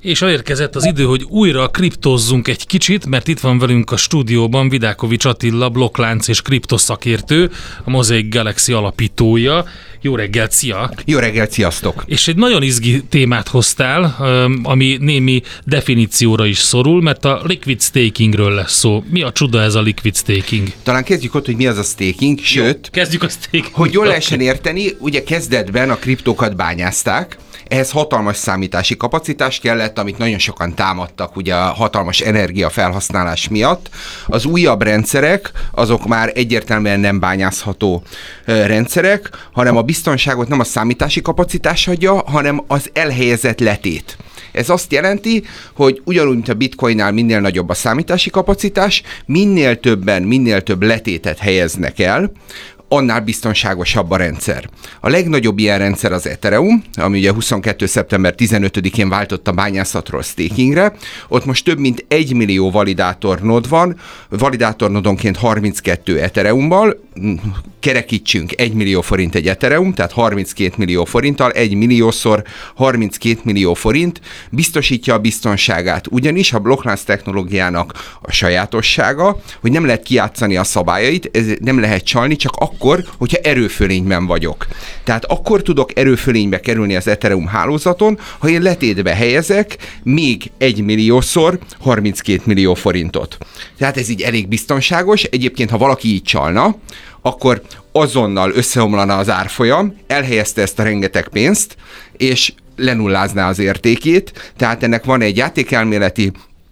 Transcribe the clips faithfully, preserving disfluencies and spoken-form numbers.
És elérkezett az idő, hogy újra kriptozzunk egy kicsit, mert itt van velünk a stúdióban Vidákovics Attila, blokklánc és kriptoszakértő, a Mosaic Galaxy alapítója. Jó reggelt, szia! Jó reggelt, sziasztok! És egy nagyon izgi témát hoztál, ami némi definícióra is szorul, mert a liquid stakingről lesz szó. Mi a csuda ez a liquid staking? Talán kezdjük ott, hogy mi az a staking, sőt, Jó, kezdjük a staking. Hogy jól lehessen érteni, ugye kezdetben a kriptókat bányázták, ehhez hatalmas számítási kapacitás kellett, amit nagyon sokan támadtak ugye a hatalmas energiafelhasználás miatt. Az újabb rendszerek, azok már egyértelműen nem bányázható rendszerek, hanem a biztonságot nem a számítási kapacitás adja, hanem az elhelyezett letét. Ez azt jelenti, hogy ugyanúgy, mint a bitcoinnál minél nagyobb a számítási kapacitás, minél többen, minél több letétet helyeznek el, annál biztonságosabb a rendszer. A legnagyobb ilyen rendszer az Ethereum, ami ugye huszonkettő szeptember tizenötödikén váltott a bányászatról stakingre. Ott most több mint egy millió validátornod van, validátornodonként harminckettő Ethereummal, kerekítsünk egy millió forint egy Ethereum, tehát harminckét millió forinttal, egy milliószor harminckét millió forint biztosítja a biztonságát. Ugyanis a blokklánc technológiának a sajátossága, hogy nem lehet kijátszani a szabályait, ez nem lehet csalni, csak akkor, hogyha erőfölényben vagyok. Tehát akkor tudok erőfölénybe kerülni az Ethereum hálózaton, ha én letétbe helyezek még egy milliószor harminckét millió forintot. Tehát ez így elég biztonságos. Egyébként, ha valaki így csalna, akkor azonnal összeomlana az árfolyam, elhelyezte ezt a rengeteg pénzt, és lenullázná az értékét, tehát ennek van egy játékelméleti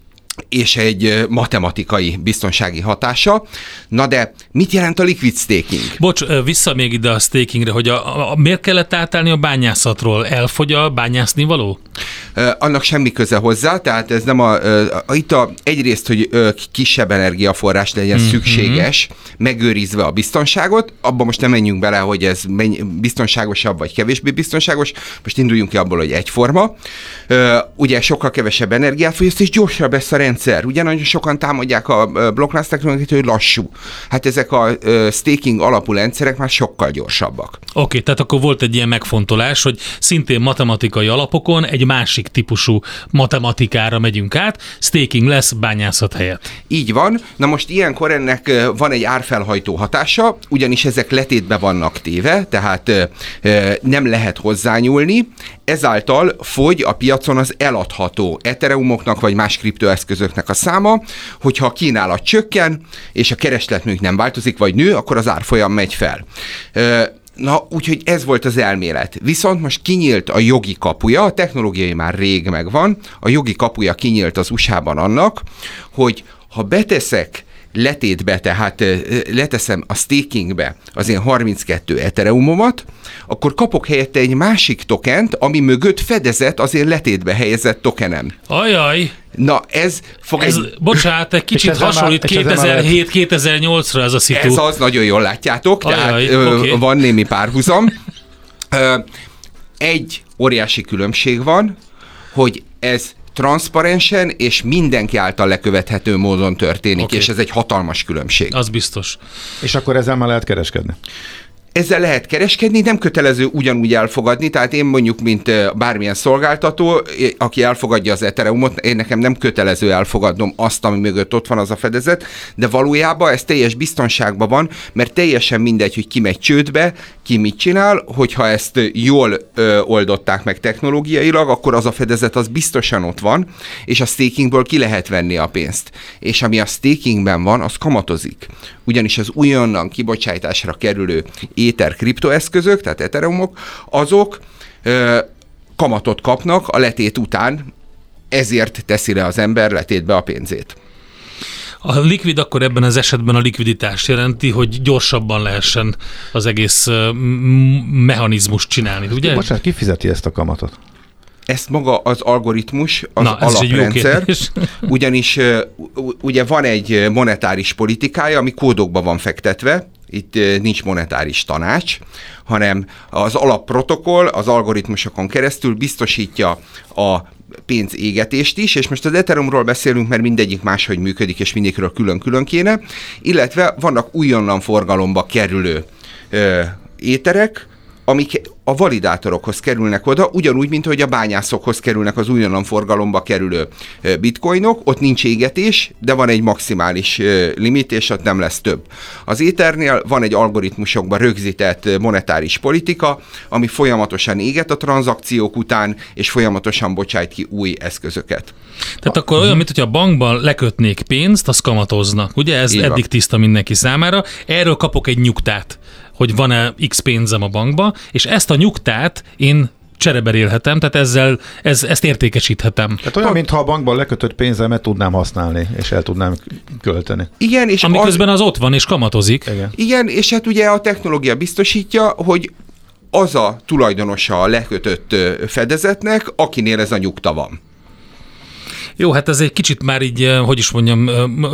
és egy matematikai biztonsági hatása. Na de mit jelent a liquid staking? Bocs, vissza még ide a stakingre, hogy a, a, miért kellett átállni a bányászatról? Elfogy a bányászni való? Annak semmi köze hozzá, tehát ez nem a, a itt a, egyrészt, hogy kisebb energiaforrás legyen mm-hmm. szükséges, megőrizve a biztonságot, abban most nem menjünk bele, hogy ez biztonságosabb vagy kevésbé biztonságos, most induljunk ki abból, hogy egyforma. Ugye sokkal kevesebb energiát fogyaszt, és gyorsabb lesz a rendszer. Ugye nagyon sokan támadják a blokklánc technológiát, hogy lassú. Hát ezek a staking alapú rendszerek már sokkal gyorsabbak. Oké, okay, tehát akkor volt egy ilyen megfontolás, hogy szintén matematikai alapokon egy másik típusú matematikára megyünk át, staking lesz bányászat helyett. Így van. Na most ilyenkor ennek van egy árfelhajtó hatása, ugyanis ezek letétbe vannak téve, tehát nem lehet hozzányúlni, ezáltal fogy a piacon az eladható Ethereumoknak vagy más kriptoeszközöknek a száma, hogyha a kínálat csökken, és a keresletműk nem változik, vagy nő, akkor az árfolyam megy fel. Na, úgyhogy ez volt az elmélet. Viszont most kinyílt a jogi kapuja, a technológiai már rég megvan, a jogi kapuja kinyílt az u es á-ban annak, hogy ha beteszek letétbe, tehát leteszem a stakingbe az én harminckettő Ethereumomat, akkor kapok helyette egy másik tokent, ami mögött fedezet az én letétbe helyezett tokenem. Ajaj! Na, ez fog ez, egy... Bocsánat, egy kicsit hasonlít kétezer-hét kétezer-nyolcra ez a szitu. Ez az, nagyon jól látjátok, Ajaj, tehát okay. ö, van némi párhuzam. Ö, egy óriási különbség van, hogy ez transzparensen és mindenki által lekövethető módon történik, okay. És ez egy hatalmas különbség. Az biztos. És akkor ezzel már lehet kereskedni? Ezzel lehet kereskedni, nem kötelező ugyanúgy elfogadni, tehát én mondjuk, mint bármilyen szolgáltató, aki elfogadja az Ethereumot, én nekem nem kötelező elfogadnom azt, ami mögött ott van az a fedezet, de valójában ez teljes biztonságban van, mert teljesen mindegy, hogy ki megy csődbe, ki mit csinál, hogyha ezt jól ö, oldották meg technológiailag, akkor az a fedezet az biztosan ott van, és a stakingből ki lehet venni a pénzt. És ami a stakingben van, az kamatozik. Ugyanis az újonnan kibocsátásra kerülő Ether kriptoeszközök, tehát Ethereumok, azok ö, kamatot kapnak a letét után, ezért teszi le az ember letétbe a pénzét. A likvid akkor ebben az esetben a likviditást jelenti, hogy gyorsabban lehessen az egész mechanizmust csinálni, ugye? Bocsánat, ki fizeti ezt a kamatot? Ezt maga az algoritmus, az Na, alaprendszer, ugyanis ugye van egy monetáris politikája, ami kódokba van fektetve, itt nincs monetáris tanács, hanem az alapprotokoll az algoritmusokon keresztül biztosítja a pénzégetést is, és most az Ethereumról beszélünk, mert mindegyik máshogy működik, és mindegyikről külön-külön kéne, illetve vannak újonnan forgalomba kerülő ö, éterek, amik a validátorokhoz kerülnek oda, ugyanúgy, mint hogy a bányászokhoz kerülnek az újonnan forgalomba kerülő bitcoinok, ott nincs égetés, de van egy maximális limit, és ott nem lesz több. Az Ethernél van egy algoritmusokban rögzített monetáris politika, ami folyamatosan éget a tranzakciók után, és folyamatosan bocsájt ki új eszközöket. Tehát akkor olyan, mint hogy a bankban lekötnék pénzt, azt kamatoznak. Ugye ez Igen. eddig tiszta mindenki számára. Erről kapok egy nyugtát, hogy van-e X pénzem a bankba, és ezt a nyugtát én csereberélhetem, tehát ezzel ez, ezt értékesíthetem. Tehát olyan, mintha a bankban lekötött pénzemet tudnám használni, és el tudnám költeni. Igen, és Amiközben az... az ott van, és kamatozik. Igen. Igen, és hát ugye a technológia biztosítja, hogy az a tulajdonosa a lekötött fedezetnek, akinél ez a nyugta van. Jó, hát ez egy kicsit már így, hogy is mondjam,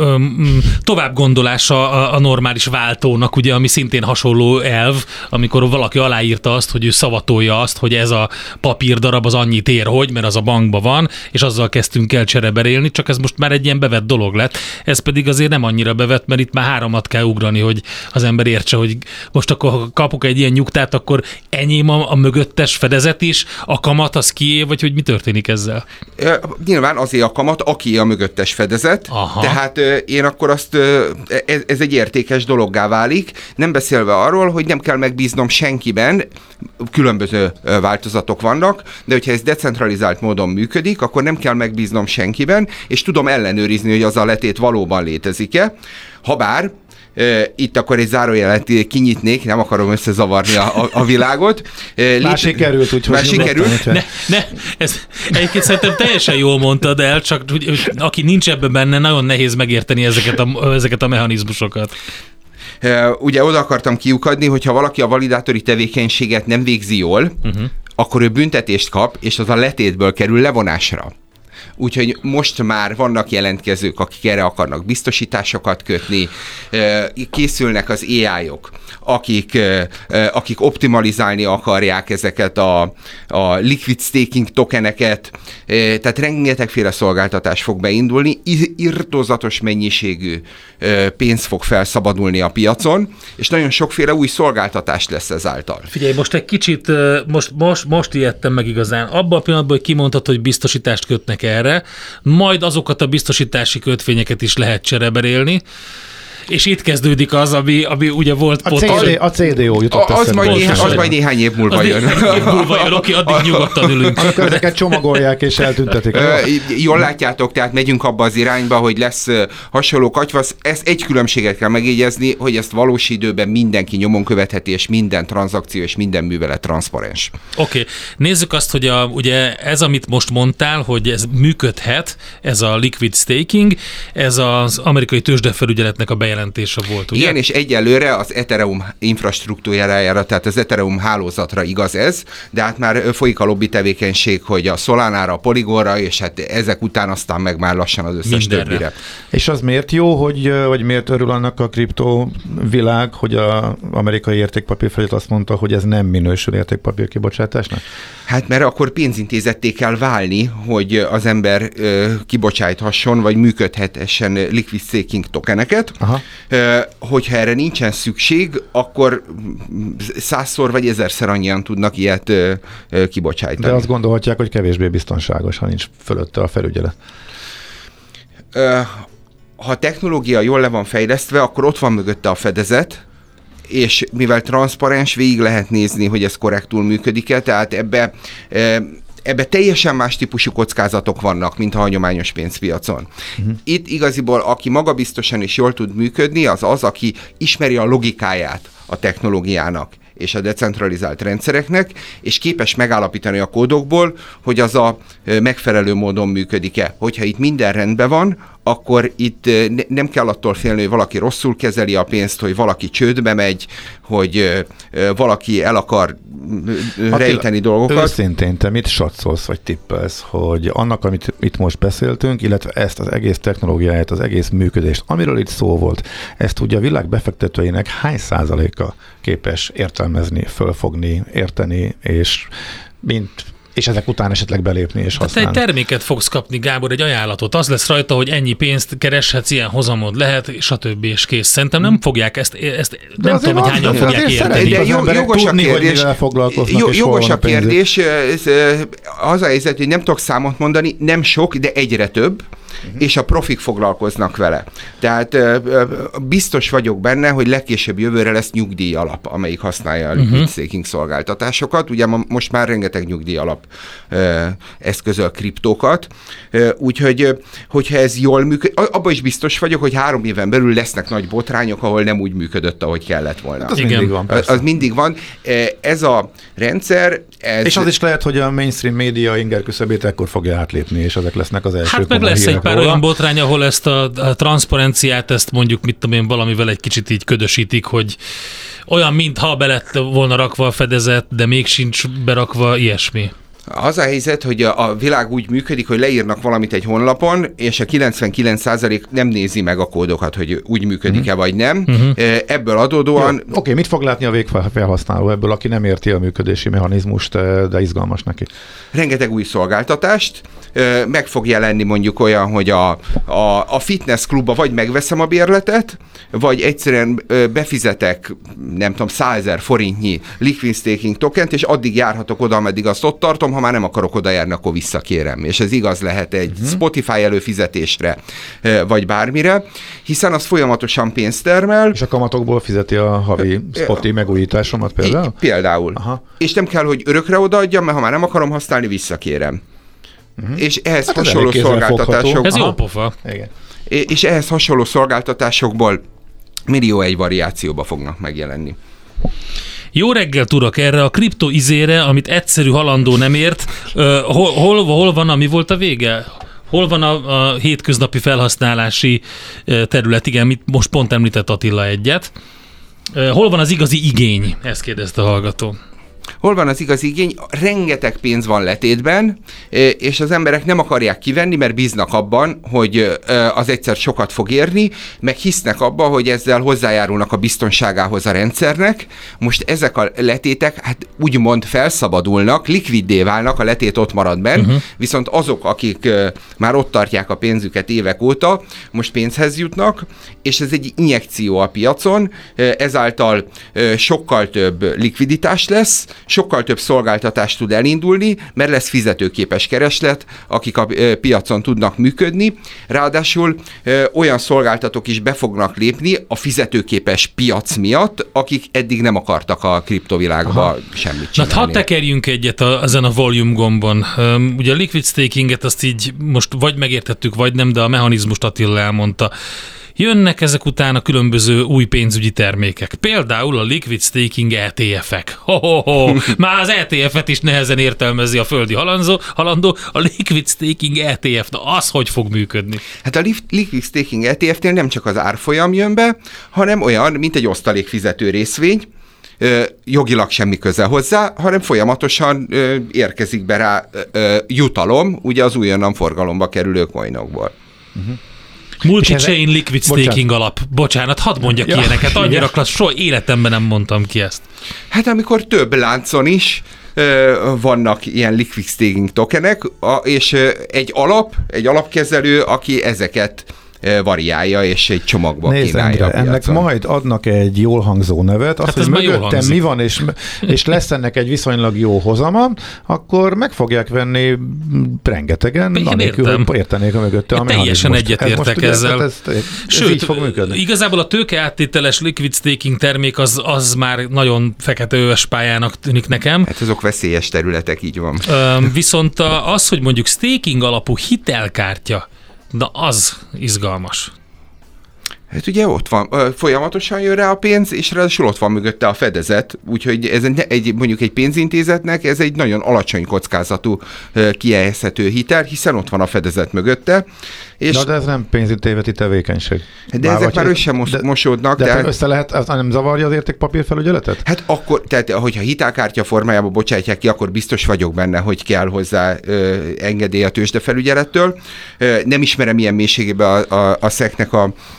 tovább gondolása a normális váltónak, ugye, ami szintén hasonló elv, amikor valaki aláírta azt, hogy ő szavatolja azt, hogy ez a papírdarab az annyit ér, hogy, mert az a bankban van, és azzal kezdtünk el csereberélni, csak ez most már egy ilyen bevett dolog lett. Ez pedig azért nem annyira bevett, mert itt már háromat kell ugrani, hogy az ember értse, hogy most akkor ha kapok egy ilyen nyugtát, akkor enyém a, a mögöttes fedezet is, a kamat az kié, vagy hogy mi történik ezzel? Nyilván azért a kamat, aki a mögöttes fedezet, Aha. tehát én akkor azt, ez, ez egy értékes dologgá válik, nem beszélve arról, hogy nem kell megbíznom senkiben, különböző változatok vannak, de hogyha ez decentralizált módon működik, akkor nem kell megbíznom senkiben, és tudom ellenőrizni, hogy az a letét valóban létezik-e, habár itt akkor egy zárójelet kinyitnék, nem akarom összezavarni a, a, a világot. Már sikerült, úgyhogy Már sikerült. Ne, ne, ez egyébként szerintem teljesen jól mondtad el, csak hogy, hogy aki nincs ebben benne, nagyon nehéz megérteni ezeket a, ezeket a mechanizmusokat. Ugye oda akartam kiukadni, hogyha valaki a validátori tevékenységet nem végzi jól, uh-huh. akkor ő büntetést kap, és az a letétből kerül levonásra. Úgyhogy most már vannak jelentkezők, akik erre akarnak biztosításokat kötni, készülnek az á í-ok, akik, akik optimalizálni akarják ezeket a, a liquid staking tokeneket, tehát rengetegféle szolgáltatás fog beindulni, irtózatos mennyiségű pénz fog felszabadulni a piacon, és nagyon sokféle új szolgáltatás lesz ezáltal. Figyelj, most egy kicsit, most, most, most ijedtem meg igazán. Abban a pillanatban, hogy kimondtad, hogy biztosítást kötnek erre, majd azokat a biztosítási kötvényeket is lehet csereberélni, és itt kezdődik az, ami, ami ugye volt a C D, a cé dé ó jutott az eszembe. majd, néhány, az majd néhány év múlva az jön. Néhány év múlva jön, oké, addig nyugodtan ülünk. Amikor ezeket csomagolják és eltüntetik. Jól látjátok, tehát megyünk abba az irányba, hogy lesz hasonló katyvasz. Ez egy különbséget kell megjegyezni, hogy ezt valós időben mindenki nyomon követheti, és minden tranzakció és minden művelet transzparens. Oké, okay. Nézzük azt, hogy a, ugye ez, amit most mondtál, hogy ez működhet, ez a liquid staking, ez az amerikai tőzsdefelügyeletnek a bejelentése volt, ugye? Igen, és egyelőre az Ethereum infrastruktúrájára, tehát az Ethereum hálózatra igaz ez, de hát már folyik a lobby tevékenység, hogy a Solanára, a Polygonra, és hát ezek után aztán meg már lassan az összes mindenre. többire. És az miért jó, hogy, vagy miért örül annak a kriptovilág, hogy az amerikai értékpapírfelügyelet azt mondta, hogy ez nem minősül értékpapír kibocsátásnak? Hát mert akkor pénzintézetté kell válni, hogy az ember ö, kibocsájthasson, vagy működhetessen liquid staking tokeneket. Aha. Ö, hogyha erre nincsen szükség, akkor százszor vagy ezerszer annyian tudnak ilyet ö, ö, kibocsájtani. De azt gondolhatják, hogy kevésbé biztonságos, ha nincs fölötte a felügyelet. Ö, ha a technológia jól le van fejlesztve, akkor ott van mögötte a fedezet, és mivel transzparens, végig lehet nézni, hogy ez korrektul működik-e, tehát ebbe, ebbe teljesen más típusú kockázatok vannak, mint a hagyományos pénzpiacon. Uh-huh. Itt igaziból, aki magabiztosan és jól tud működni, az az, aki ismeri a logikáját a technológiának és a decentralizált rendszereknek, és képes megállapítani a kódokból, hogy az a megfelelő módon működik-e. Hogyha itt minden rendben van, akkor itt nem kell attól félni, hogy valaki rosszul kezeli a pénzt, hogy valaki csődbe megy, hogy valaki el akar rejteni dolgokat. Őszintén, te mit satszolsz, vagy tippelsz, hogy annak, amit itt most beszéltünk, illetve ezt az egész technológiáját, az egész működést, amiről itt szó volt, ezt ugye a világ befektetőinek hány százaléka képes értelmezni, fölfogni, érteni, és mint és ezek után esetleg belépni és használni. Te egy terméket fogsz kapni, Gábor, egy ajánlatot. Az lesz rajta, hogy ennyi pénzt kereshetsz, ilyen hozamod lehet, stb. És kész. Szerintem nem fogják ezt, ezt nem tudom, hogy hányan fogják érteni. De jogos a kérdés, jogos a kérdés, az a helyzet, hogy nem tudok számot mondani, nem sok, de egyre több, uh-huh. és a profik foglalkoznak vele. Tehát biztos vagyok benne, hogy legkésőbb jövőre lesz nyugdíj alap, amelyik használja a liquid staking szolgáltatásokat. Ugye most már rengeteg nyugdíj alap eszközöl kriptókat, úgyhogy hogyha ez jól működik, abban is biztos vagyok, hogy három éven belül lesznek nagy botrányok, ahol nem úgy működött, ahogy kellett volna. Az mindig van. Az mindig van. Ez a rendszer... Ez... És az is lehet, hogy a mainstream média inger küszöbét ekkor fogja átlépni, és ezek lesznek az elsők. Hát meg lesz egy pár róla. Olyan botrány, ahol ezt a, a transzparenciát, ezt mondjuk, mit tudom én, valamivel egy kicsit így ködösítik, hogy olyan, mintha be lett volna rakva a fedezet, de még sincs berakva, ilyesmi. Az a helyzet, hogy a, a világ úgy működik, hogy leírnak valamit egy honlapon, és a kilencvenkilenc százalék nem nézi meg a kódokat, hogy úgy működik-e vagy nem. Uh-huh. Ebből adódóan... Oké, okay, mit fog látni a végfelhasználó ebből, aki nem érti a működési mechanizmust, de izgalmas neki? Rengeteg új szolgáltatást. Meg fog jelenni mondjuk olyan, hogy a, a, a fitness klubba vagy megveszem a bérletet, vagy egyszerűen befizetek, nem tudom, százezer forintnyi liquid staking tokent, és addig járhatok oda, ameddig azt ott tartom, ha már nem akarok oda járni, akkor visszakérem. És ez igaz lehet egy uh-huh. Spotify előfizetésre, vagy bármire, hiszen az folyamatosan pénzt termel. És a kamatokból fizeti a havi Spotify megújításomat például? Így, például. Aha. És nem kell, hogy örökre odaadjam, mert ha már nem akarom használni, visszakérem. Uh-huh. És ehhez hát hasonló szolgáltatások... Ez jó pofa. Igen. És ehhez hasonló szolgáltatásokból millió egy variációba fognak megjelenni. Jó reggelt, urak, erre a kripto izére, amit egyszerű halandó nem ért, uh, hol, hol, hol van, ami volt a vége? Hol van a, a hétköznapi felhasználási terület? Igen, mit most pont említett Attila egyet. Uh, hol van az igazi igény? Ezt kérdezte a hallgató. Hol van az igazi igény? Rengeteg pénz van letétben, és az emberek nem akarják kivenni, mert bíznak abban, hogy az egyszer sokat fog érni, meg hisznek abban, hogy ezzel hozzájárulnak a biztonságához a rendszernek. Most ezek a letétek, hát úgymond felszabadulnak, likviddé válnak, a letét ott marad benn, uh-huh. viszont azok, akik már ott tartják a pénzüket évek óta, most pénzhez jutnak, és ez egy injekció a piacon, ezáltal sokkal több likviditás lesz, sokkal több szolgáltatást tud elindulni, mert lesz fizetőképes kereslet, akik a piacon tudnak működni. Ráadásul ö, olyan szolgáltatók is be fognak lépni a fizetőképes piac miatt, akik eddig nem akartak a kriptovilágba Aha. semmit csinálni. Na, hadd tekerjünk egyet a, ezen a volume gombon. Um, ugye a liquid stakinget azt így most vagy megértettük, vagy nem, de a mechanizmust Attila elmondta. Jönnek ezek után a különböző új pénzügyi termékek. Például a liquid staking é té ef-ek. Ho-ho-ho! Már az é té ef-et is nehezen értelmezi a földi halandó, halandó. A liquid staking é té ef, na az hogy fog működni? Hát a liquid staking é té ef-nél nem csak az árfolyam jön be, hanem olyan, mint egy osztalékfizető részvény, Ö, jogilag semmi köze hozzá, hanem folyamatosan ö, érkezik be rá ö, jutalom, ugye az újonnan forgalomba kerülő coinokból. Uh-huh. Multi-chain liquid staking bocsánat. alap. Bocsánat, hadd mondjak ja, ilyeneket. Annyira klassz, soha életemben nem mondtam ki ezt. Hát amikor több láncon is ö, vannak ilyen liquid staking tokenek, a, és ö, egy alap, egy alapkezelő, aki ezeket variálja, és egy csomagba Nézd, kínálja. Endre, ennek majd adnak egy jól hangzó nevet, azt, hát hogy mögöttem mi van, és, és lesz ennek egy viszonylag jó hozama, akkor meg fogják venni rengetegen, én anélkül, értem. hogy értenék a mögötte a teljesen egyetértek ezzel. Ez, ez, ez Sőt, így fog működni. Igazából a tőkeáttételes liquid staking termék az, az már nagyon feketeöves pályának tűnik nekem. Hát azok veszélyes területek, így van. Üm, viszont az, hogy mondjuk staking alapú hitelkártya, na az izgalmas. Hát ugye ott van, folyamatosan jön rá a pénz, és ráadásul ott van mögötte a fedezet, úgyhogy ez egy, mondjuk egy pénzintézetnek ez egy nagyon alacsony kockázatú kijelzhető hitel, hiszen ott van a fedezet mögötte. És de, de ez nem pénzintézeti tevékenység. De Már ezek már össze mosódnak. De, de össze lehet, az nem zavarja az értékpapírfelügyeletet? Hát akkor, tehát hogyha hitelkártya formájába bocsátják ki, akkor biztos vagyok benne, hogy kell hozzá ö, engedély a tőzsdefelügyelettől. Ö, nem ismerem ilyen mélységében a, a, a szeknek a, a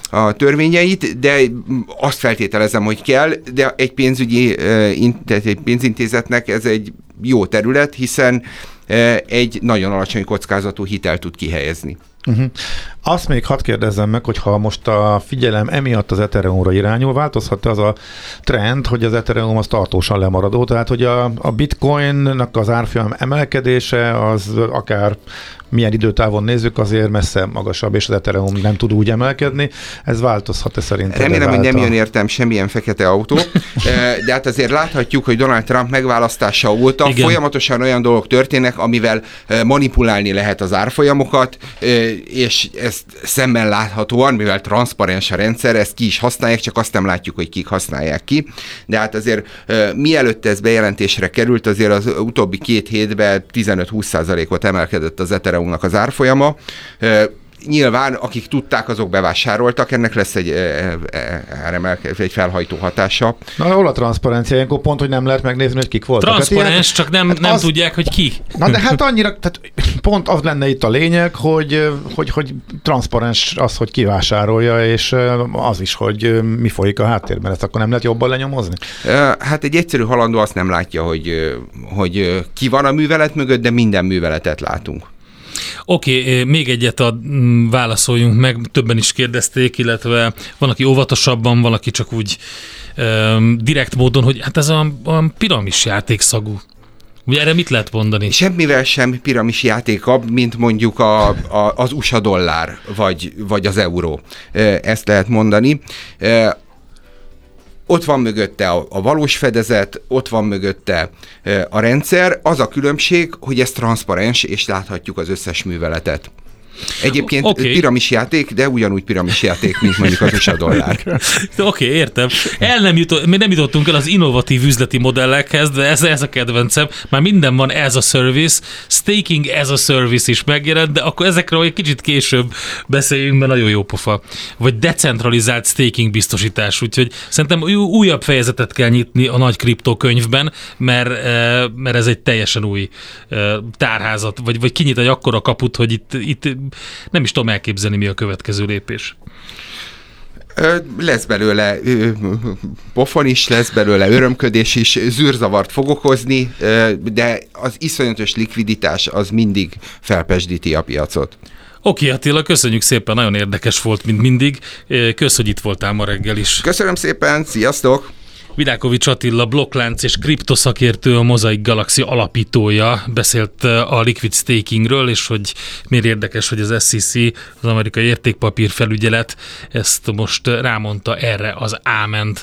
törvényeit, de azt feltételezem, hogy kell, de egy pénzügyi, tehát egy pénzintézetnek ez egy jó terület, hiszen egy nagyon alacsony kockázatú hitelt tud kihelyezni. Uh-huh. Azt még hadd kérdezzem meg, hogy ha most a figyelem emiatt az Ethereumra irányul, változhat az a trend, hogy az Ethereum az tartósan lemaradó, tehát hogy a, a Bitcoinnak az árfolyam emelkedése az akár milyen időtávon nézzük, azért messze magasabb, és az Ethereum nem tud úgy emelkedni. Ez változhat-e szerintem? Remélem, hogy nem jön értem semmilyen fekete autó, de hát azért láthatjuk, hogy Donald Trump megválasztása óta igen, folyamatosan olyan dolgok történnek, amivel manipulálni lehet az árfolyamokat, és ezt szemmel láthatóan, mivel transzparens a rendszer, ezt ki is használják, csak azt nem látjuk, hogy kik használják ki. De hát azért mielőtt ez bejelentésre került, azért az utóbbi két hétben tizenöt-húsz százalékot emelkedett az Ethereumnak az árfolyama. Nyilván, akik tudták, azok bevásároltak, ennek lesz egy, egy felhajtó hatása. Na, hol a transzparencia? Ilyenkor pont, hogy nem lehet megnézni, hogy kik voltak. Transzparens, hát csak nem, hát nem az... tudják, hogy ki. Na, de hát annyira, tehát pont az lenne itt a lényeg, hogy, hogy, hogy transzparens az, hogy ki vásárolja, és az is, hogy mi folyik a háttérben. Ezt akkor nem lehet jobban lenyomozni? Hát egy egyszerű halandó azt nem látja, hogy, hogy ki van a művelet mögött, de minden műveletet látunk. Oké, okay, még egyet a, m, válaszoljunk meg, többen is kérdezték, illetve van, aki óvatosabban, van, aki csak úgy um, direkt módon, hogy hát ez a, a piramis játék szagú. Ugye erre mit lehet mondani? Semmivel sem piramis játékabb, mint mondjuk a, a, az u es á dollár, vagy, vagy az euró. Ezt lehet mondani. Ott van mögötte a, a valós fedezet, ott van mögötte e, a rendszer. Az a különbség, hogy ez transzparens, és láthatjuk az összes műveletet. Egyébként okay, piramis játék, de ugyanúgy piramis játék, mint mondjuk az u es á dollár. Oké, okay, értem. El nem, jutott, még nem jutottunk el az innovatív üzleti modellekhez, de ez, ez a kedvencem. Már minden van as a service, staking as a service is megjelent, de akkor ezekről egy kicsit később beszéljünk, mert nagyon jó pofa. Vagy decentralizált staking biztosítás, úgyhogy szerintem újabb fejezetet kell nyitni a nagy kriptokönyvben, mert, mert ez egy teljesen új tárházat, vagy, vagy kinyit egy akkora kaput, hogy itt, itt nem is tudom elképzelni, mi a következő lépés. Lesz belőle pofon is, lesz belőle örömködés is, zűrzavart fog okozni, de az iszonyatos likviditás az mindig felpesdíti a piacot. Oké, Attila, köszönjük szépen, nagyon érdekes volt, mint mindig. Kösz, hogy itt voltál ma reggel is. Köszönöm szépen, sziasztok! Vidákovics Attila, blokklánc és kriptoszakértő, a Mosaic Galaxy alapítója beszélt a liquid stakingről, és hogy miért érdekes, hogy az es i cé, az amerikai értékpapír felügyelet ezt most rámondta erre az áment.